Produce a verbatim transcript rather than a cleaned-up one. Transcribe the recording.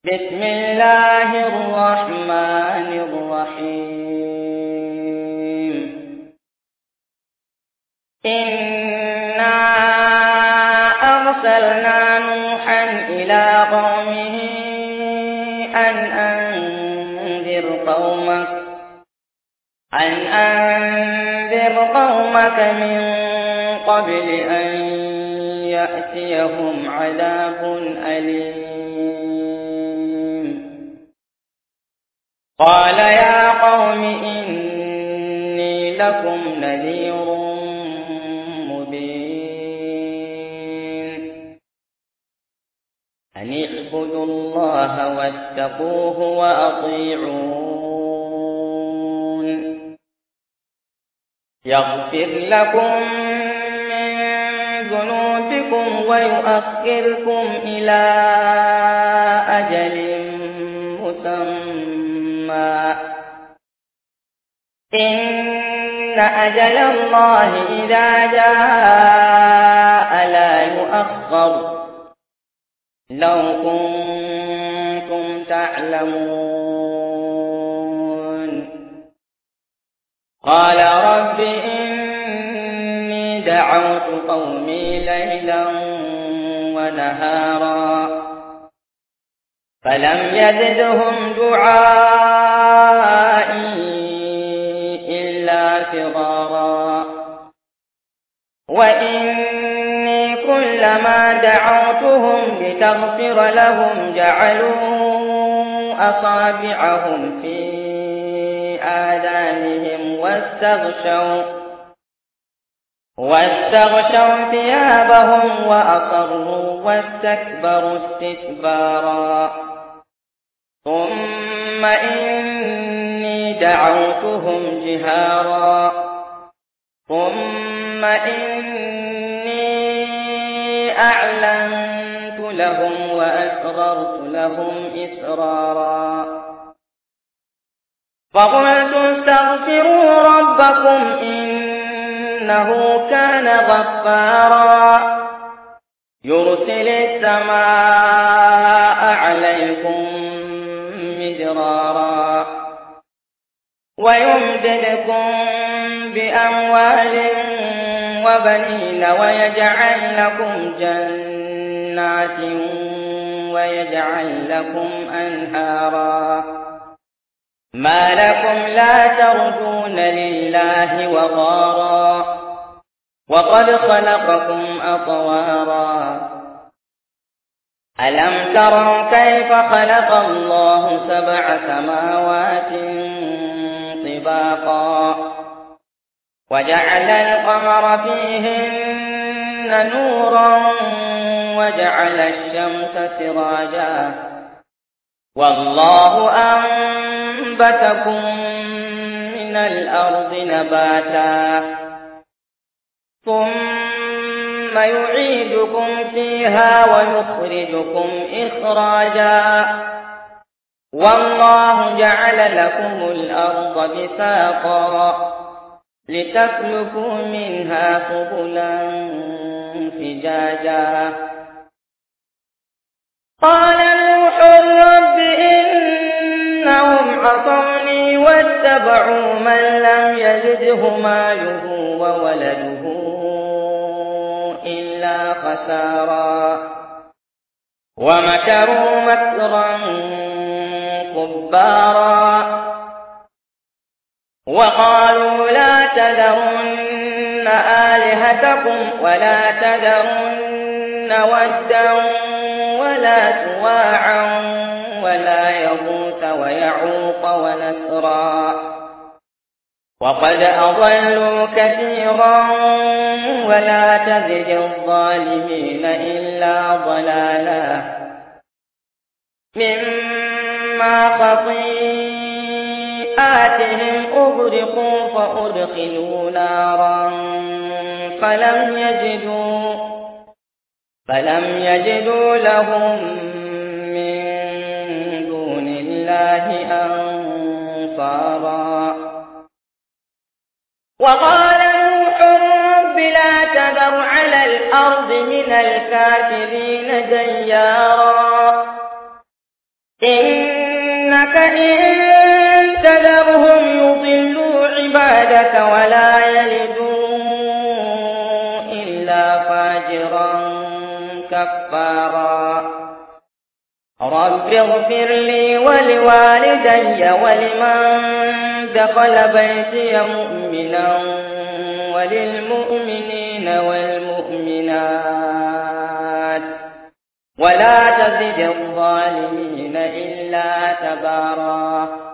بسم الله الرحمن الرحيم. إنا أرسلنا نوحا إلى قومه أن أنذر قومك أن أنذر قومك من قبل أن يأتيهم عذاب أليم. قال يا قوم إني لكم نذير مبين أن اعبدوا الله واتقوه وأطيعون يغفر لكم من ذنوبكم ويؤخركم إلى أجل مسمى إن أجل الله إذا جاء لا يؤخر لو كنتم تعلمون. قال رب إني دعوت قومي ليلا ونهارا فلم يزدهم دعائي إلا فرارا وإني كلما دعوتهم لتغفر لهم جعلوا أصابعهم في آذانهم واستغشوا واستغشوا ثيابهم وأصروا واستكبروا استكبارا ثم إني دعوتهم جهارا ثم إني أعلنت لهم وأسررت لهم إسرارا فقلت استغفروا ربكم إنه كان غفارا يرسل السماء عليكم مدرارا ويمددكم بأموال وبنين ويجعل لكم جنات ويجعل لكم أنهارا ما لكم لا ترجون لله وقارا وقد خلقكم أطوارا ألم تروا كيف خلق الله سبع سماوات طباقا وجعل القمر فيهن نورا وجعل الشمس سراجا والله أنبتكم من الأرض نباتا ثم يعيدكم فيها ويخرجكم إخراجا والله جعل لكم الأرض بساطا لتسلكوا منها سبلا فجاجا قال نوح رب إنهم عصوني واتبعوا من لم يزده ماله وولده إلا خسارا ومكروا مكرا كبارا وقالوا لا تذرن آلهتكم ولا تذرن ودا ولا سواعا ولا يغوث ويعوق ونسرا وقد أضلوا كثيرا ولا تزد الظالمين إلا ضلالا مما خطيئاتهم أغرقوا فأدخلوا نارا فلم يجدوا فلم يجدوا لهم من دون الله أنصارا وقال نوح رب لا تذر على الأرض من الكافرين ديارا إنك إن تذرهم يضلوا عبادك ولا يلدوا إلا فاجرا كفارا رب اغفر لي ولوالدي ولمن دخل بيتي مؤمنا وللمؤمنين والمؤمنات ولا تزد الظالمين إلا تبارا